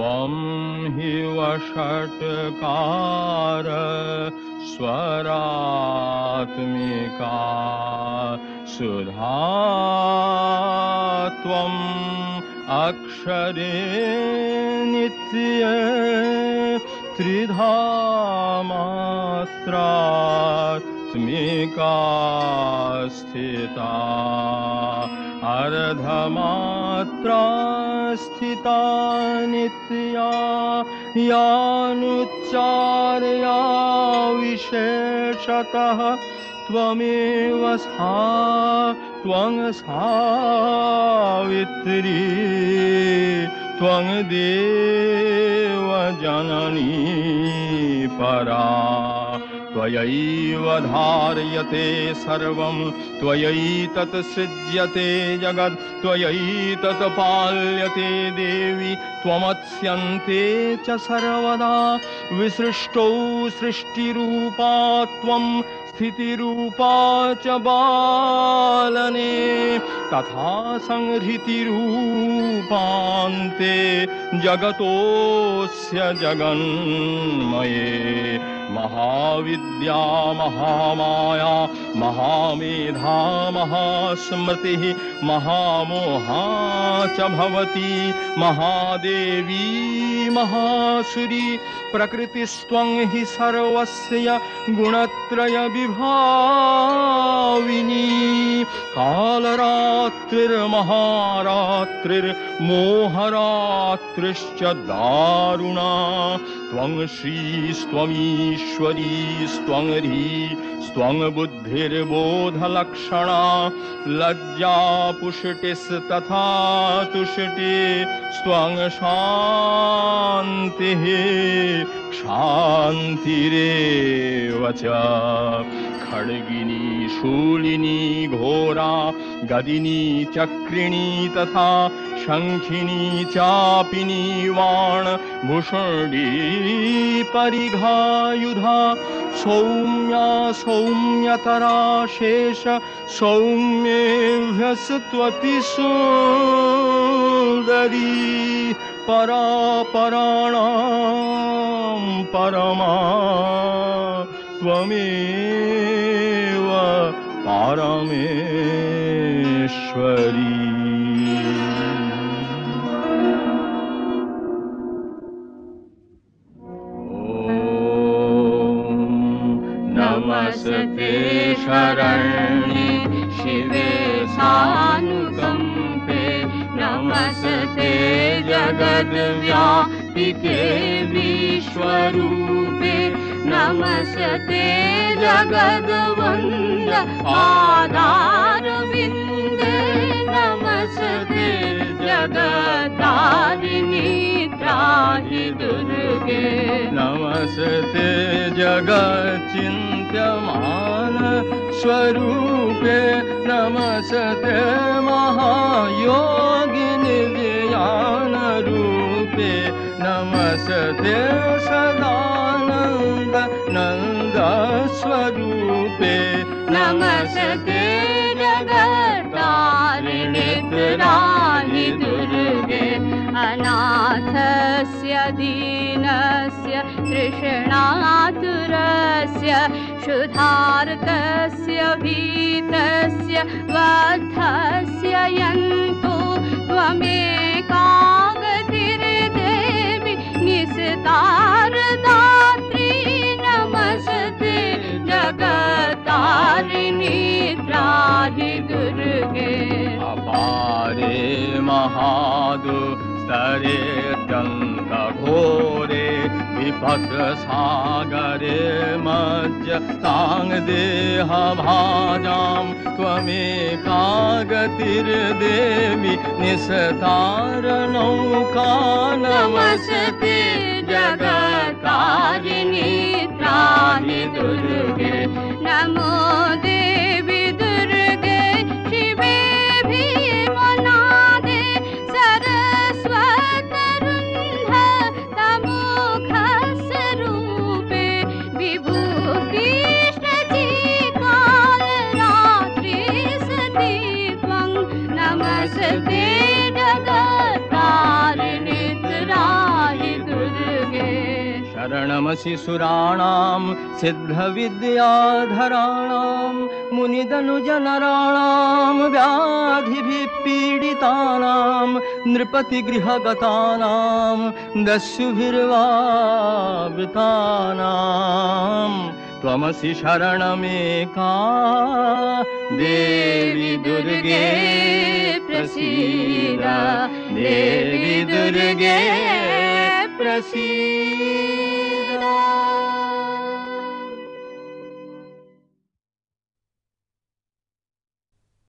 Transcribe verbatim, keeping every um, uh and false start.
त्वं हि वषट्कार स्वरात्मिका सुधा त्वम् अक्षरे नित्ये त्रिधा मात्रात्मिका स्थिता अर्धमात्रा स्थिता नित्या यानुच्चार्या विशेषतः त्वमेव सा त्वं सावित्री त्वं देवजननी परा त्वयैव धार्यते सर्वं त्वयैतत् सृज्यते जगत् त्वयैतत् पाल्यते देवी त्वमत्स्यन्ते च सर्वदा विसृष्टौ सृष्टिरूपा त्वं स्थितिरूपा च बालने तथा संहृतिरूपान्ते जगतोऽस्य जगन्मये महाविद्या महामाया महामेधा महास्मृतिः महामोहा च भवति महादेवी महासुरी प्रकृतिस्त्वं हि सर्वस्य गुणत्रय विभाविनी कालरात्रिर्महारात्रिर्मोहरात्रिश्च दारुणा त्वं श्रीस्त्वमीश्वरीस्त्वं ह्रीस्त्वं बुद्धिर्बोधलक्षणा लज्जा पुष्टिस्तथा तुष्टिस्त्वं शान्तिः क्षान्तिरेव च खड्गिनी शूलिनी घोरा गदिनी चक्रिणी तथा शंखिनी चापिनी वाण भूषणी परिघायुधा सौम्या सौम्यतरा शेष सौम्येभ्यस्त्वति सुन्दरी परा पराणां परमा त्वमेव परमेश्वरी नमस्ते शरण्ये शिवे सानुकंपे नमस्ते जगद्व्यापिके विश्वरूपे नमस्ते जगद्वंद पादारविन्दे नमस्ते जगत्तारिणी त्राहि दुर्गे नमस्ते जगच्चिन्त्यमान स्वरूपे नमस्ते महायोगिनि ज्ञान रूपे नमस्ते सदानंद नंद स्वरूपे नमस्ते जगत्तारिणी त्राहि दुर्गे अनाथस्य दीनस्य तृष्णातुरस्य क्षुधार्तस्य भीतस्य बद्धस्य यन्तु त्वमेकागतिर्देवि निस्तारदात्री नमस्ते जगत्तारिणी त्राहि दुर्गे अपारे महादुस्तरे दन्तघोरे विपत्सागरे मज्जतां देहभाजां त्वमेकागतिर्देवि निस्तारनौका नमस्ते जगत्तारिणी त्राहि दुर्गे नमो देवी दुर्गे शिवे भीमनादे सरस्वतरुन्ध तमोघस्वरूपे विभूतिष्ठचिकालरात्रिसती त्वं नमस्ते जगत्तारिणी त्राहि नमसि सुराणां सिद्धविद्याधराणां मुनिदनुजनराणां व्याधिभिः पीडितानां नृपतिगृहगतानां दस्युभिर्वावृतानां त्वमसि शरणमेका देवी दुर्गे प्रसीद देवी दुर्गे प्रसीद।